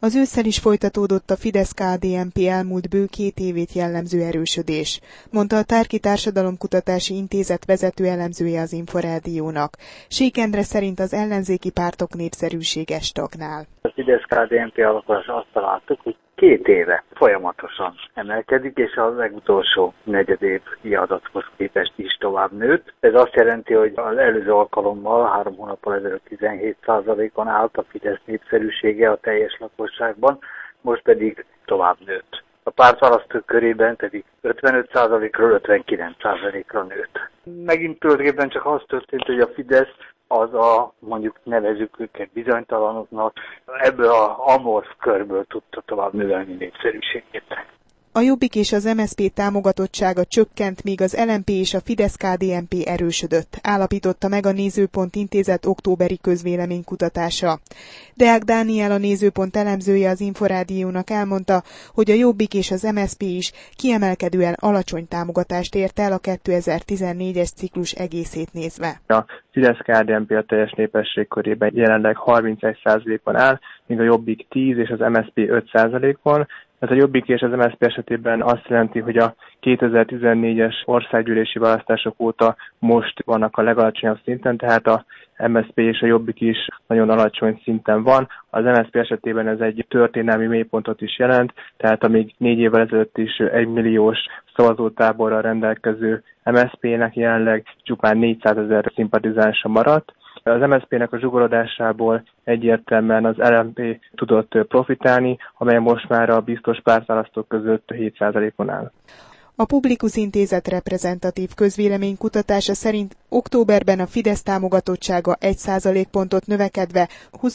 Az ősszel is folytatódott a Fidesz-KDNP elmúlt bő 2 évét jellemző erősödés, mondta a Tárki Társadalomkutatási Intézet vezető elemzője az Inforádiónak. Sék Endre szerint az ellenzéki pártok népszerűsége stagnál. A Fidesz-KDNP alakulása azt találtuk, hogy 2 éve folyamatosan emelkedik, és a legutolsó negyedévi adathoz képest is tovább nőtt. Ez azt jelenti, hogy az előző alkalommal 3 hónappal ezelőtt 17%-on állt a Fidesz népszerűsége a teljes lakosságban, most pedig tovább nőtt. A pártválasztók körében pedig 55%-ról 59%-ra nőtt. Megint tulajdonképpen csak az történt, hogy a Fidesz mondjuk nevezzük őket bizonytalanoknak, ebből az amorf körből tudta tovább növelni népszerűségét. A Jobbik és az MSZP támogatottsága csökkent, míg az LMP és a Fidesz-KDNP erősödött, állapította meg a Nézőpont Intézet októberi közvéleménykutatása. Deák Dániel, a Nézőpont elemzője az Inforádiónak elmondta, hogy a Jobbik és az MSZP is kiemelkedően alacsony támogatást ért el a 2014-es ciklus egészét nézve. A Fidesz-KDNP a teljes népesség körében jelenleg 31%-on áll, míg a Jobbik 10 és az MSZP 5%-on. Ez a Jobbik és az MSZP esetében azt jelenti, hogy a 2014-es országgyűlési választások óta most vannak a legalacsonyabb szinten, tehát a MSZP és a Jobbik is nagyon alacsony szinten van. Az MSZP esetében ez egy történelmi mélypontot is jelent, tehát amíg 4 évvel ezelőtt is 1 milliós szavazótáborral rendelkező MSZP-nek jelenleg csupán 400 000 szimpatizánsa maradt. Az MSZP-nek a zsugorodásából egyértelműen az LMP tudott profitálni, amely most már a biztos pártválasztók között 7%-on áll. A Publikus Intézet reprezentatív közvéleménykutatása szerint októberben a Fidesz támogatottsága 1 pontot növekedve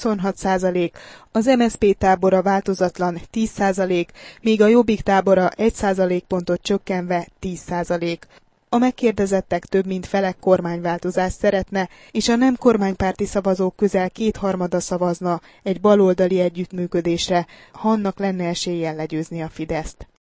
26%, az MSZP tábora változatlan 10%, míg a Jobbik tábora 1 pontot csökkenve 10%. A megkérdezettek több mint fele kormányváltozást szeretne, és a nem kormánypárti szavazók közel 2/3 szavazna egy baloldali együttműködésre, ha annak lenne eséllyel legyőzni a Fideszt.